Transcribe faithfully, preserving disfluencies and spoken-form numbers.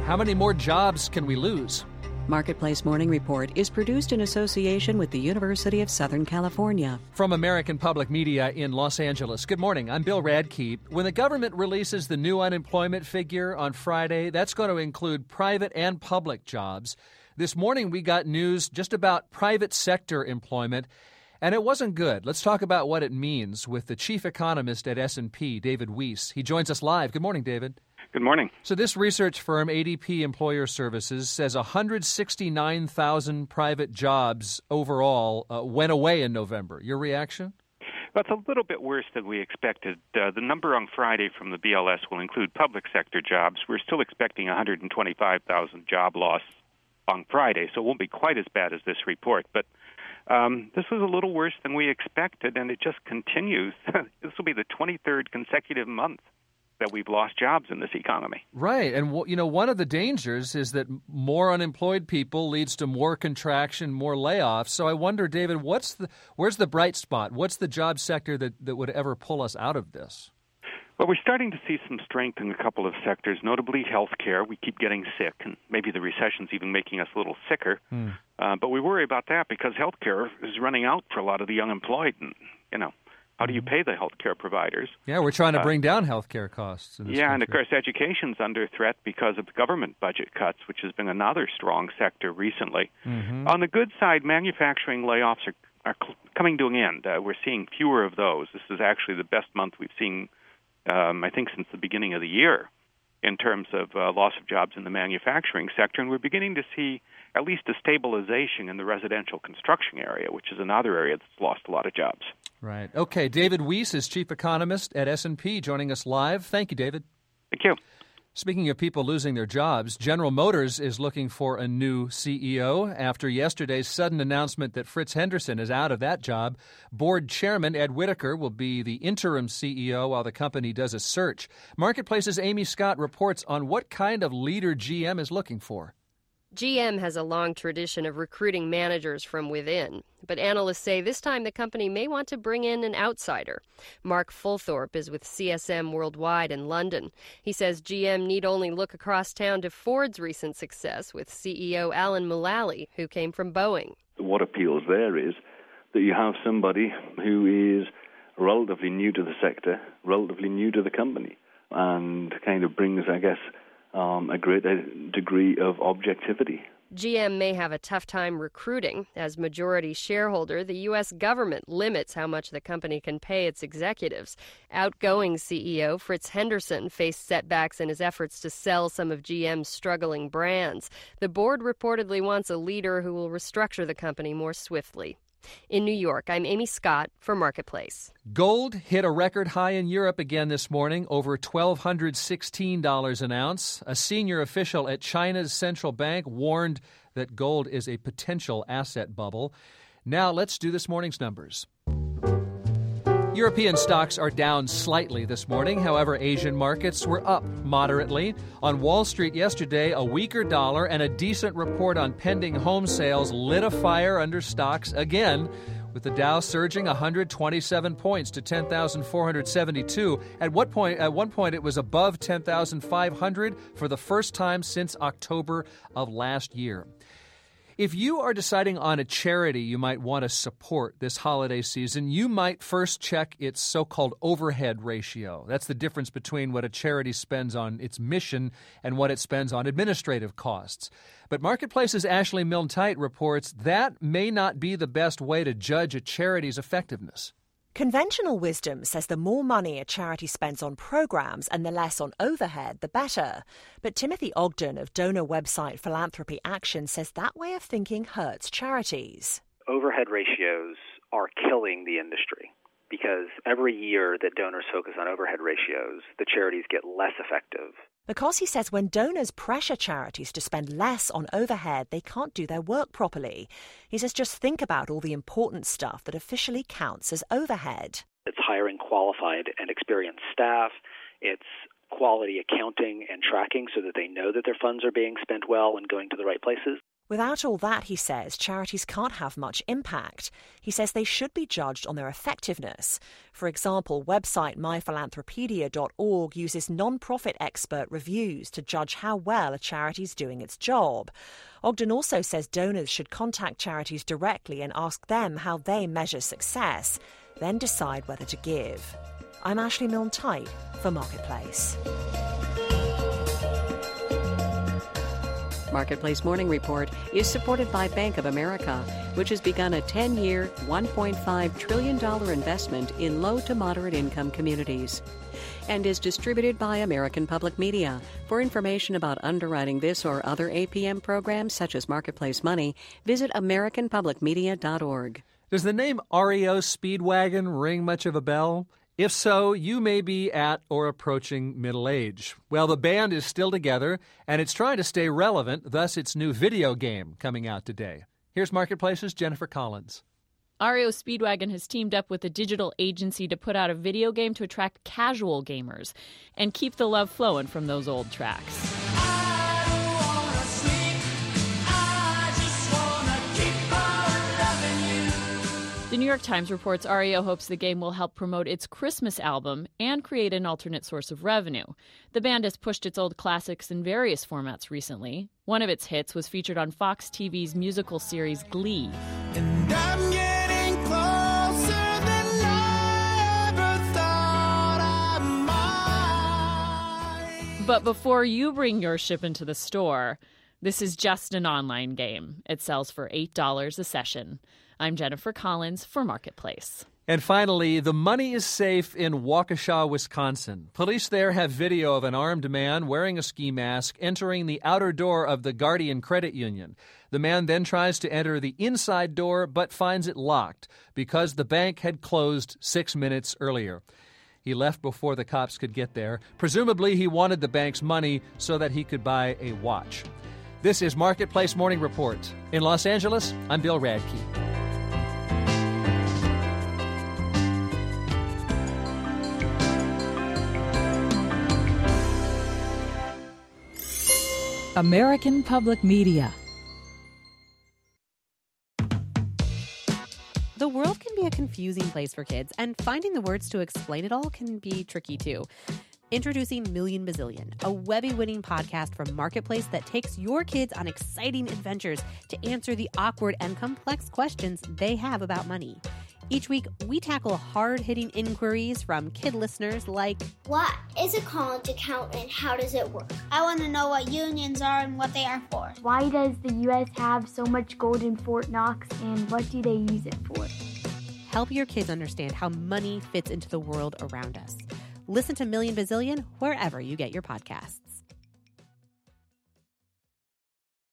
How many more jobs can we lose? Marketplace Morning Report is produced in association with the University of Southern California. From American Public Media in Los Angeles. Good morning. I'm Bill Radke. When the government releases the new unemployment figure on Friday, that's going to include private and public jobs. This morning we got news just about private sector employment, and it wasn't good. Let's talk about what it means with the chief economist at S and P, David Weiss. He joins us live. Good morning, David. Good morning. So this research firm, A D P Employer Services, says one hundred sixty-nine thousand private jobs overall uh, went away in November. Your reaction? That's a little bit worse than we expected. Uh, the number on Friday from the B L S will include public sector jobs. We're still expecting one hundred twenty-five thousand job loss on Friday, so it won't be quite as bad as this report. But um, this was a little worse than we expected, and it just continues. This will be the twenty-third consecutive month that we've lost jobs in this economy. Right. And, you know, one of the dangers is that more unemployed people leads to more contraction, more layoffs. So I wonder, David, what's the where's the bright spot? What's the job sector that, that would ever pull us out of this? Well, we're starting to see some strength in a couple of sectors, notably healthcare. We keep getting sick, and maybe the recession's even making us a little sicker. Hmm. Uh, but we worry about that because healthcare is running out for a lot of the young employed, and, you know, how do you pay the health care providers? Yeah, we're trying to bring uh, down health care costs. In this yeah, country. And of course, education's under threat because of government budget cuts, which has been another strong sector recently. Mm-hmm. On the good side, manufacturing layoffs are, are cl- coming to an end. Uh, we're seeing fewer of those. This is actually the best month we've seen, um, I think, since the beginning of the year in terms of uh, loss of jobs in the manufacturing sector. And we're beginning to see at least a stabilization in the residential construction area, which is another area that's lost a lot of jobs. Right. Okay. David Weiss is chief economist at S and P, joining us live. Thank you, David. Thank you. Speaking of people losing their jobs, General Motors is looking for a new C E O after yesterday's sudden announcement that Fritz Henderson is out of that job. Board chairman Ed Whittaker will be the interim C E O while the company does a search. Marketplace's Amy Scott reports on what kind of leader G M is looking for. G M has a long tradition of recruiting managers from within, but analysts say this time the company may want to bring in an outsider. Mark Fulthorpe is with C S M Worldwide in London. He says G M need only look across town to Ford's recent success with C E O Alan Mulally, who came from Boeing. What appeals there is that you have somebody who is relatively new to the sector, relatively new to the company, and kind of brings, I guess, Um, a great degree of objectivity. G M may have a tough time recruiting. As majority shareholder, the U S government limits how much the company can pay its executives. Outgoing C E O Fritz Henderson faced setbacks in his efforts to sell some of G M's struggling brands. The board reportedly wants a leader who will restructure the company more swiftly. In New York, I'm Amy Scott for Marketplace. Gold hit a record high in Europe again this morning, over one thousand two hundred sixteen dollars an ounce. A senior official at China's central bank warned that gold is a potential asset bubble. Now let's do this morning's numbers. European stocks are down slightly this morning. However, Asian markets were up moderately. On Wall Street yesterday, a weaker dollar and a decent report on pending home sales lit a fire under stocks again, with the Dow surging one hundred twenty-seven points to ten thousand four hundred seventy-two. At what point? At one point, it was above ten thousand five hundred for the first time since October of last year. If you are deciding on a charity you might want to support this holiday season, you might first check its so-called overhead ratio. That's the difference between what a charity spends on its mission and what it spends on administrative costs. But Marketplace's Ashley Milne-Tite reports that may not be the best way to judge a charity's effectiveness. Conventional wisdom says the more money a charity spends on programs and the less on overhead, the better. But Timothy Ogden of donor website Philanthropy Action says that way of thinking hurts charities. Overhead ratios are killing the industry because every year that donors focus on overhead ratios, the charities get less effective. Because he says when donors pressure charities to spend less on overhead, they can't do their work properly. He says just think about all the important stuff that officially counts as overhead. It's hiring qualified and experienced staff. It's quality accounting and tracking so that they know that their funds are being spent well and going to the right places. Without all that, he says, charities can't have much impact. He says they should be judged on their effectiveness. For example, website my philanthropedia dot org uses non-profit expert reviews to judge how well a charity's doing its job. Ogden also says donors should contact charities directly and ask them how they measure success, then decide whether to give. I'm Ashley Milne-Tyte for Marketplace. Marketplace Morning Report is supported by Bank of America, which has begun a ten-year, one point five trillion dollars investment in low to moderate income communities, and is distributed by American Public Media. For information about underwriting this or other A P M programs such as Marketplace Money, visit american public media dot org. Does the name R E O Speedwagon ring much of a bell? If so, you may be at or approaching middle age. Well, the band is still together, and it's trying to stay relevant, thus its new video game coming out today. Here's Marketplace's Jennifer Collins. R E O Speedwagon has teamed up with a digital agency to put out a video game to attract casual gamers and keep the love flowing from those old tracks. The New York Times reports R E O hopes the game will help promote its Christmas album and create an alternate source of revenue. The band has pushed its old classics in various formats recently. One of its hits was featured on Fox T V's musical series Glee. And I'm getting closer than I ever thought I might. But before you bring your ship into the store, this is just an online game. It sells for eight dollars a session. I'm Jennifer Collins for Marketplace. And finally, the money is safe in Waukesha, Wisconsin. Police there have video of an armed man wearing a ski mask entering the outer door of the Guardian Credit Union. The man then tries to enter the inside door but finds it locked because the bank had closed six minutes earlier. He left before the cops could get there. Presumably, he wanted the bank's money so that he could buy a watch. This is Marketplace Morning Report. In Los Angeles, I'm Bill Radke. American Public Media. The world can be a confusing place for kids, and finding the words to explain it all can be tricky too. Introducing Million Bazillion, a Webby-winning podcast from Marketplace that takes your kids on exciting adventures to answer the awkward and complex questions they have about money. Each week, we tackle hard-hitting inquiries from kid listeners like, what is a college account and how does it work? I want to know what unions are and what they are for. Why does the U S have so much gold in Fort Knox and what do they use it for? Help your kids understand how money fits into the world around us. Listen to Million Bazillion wherever you get your podcasts.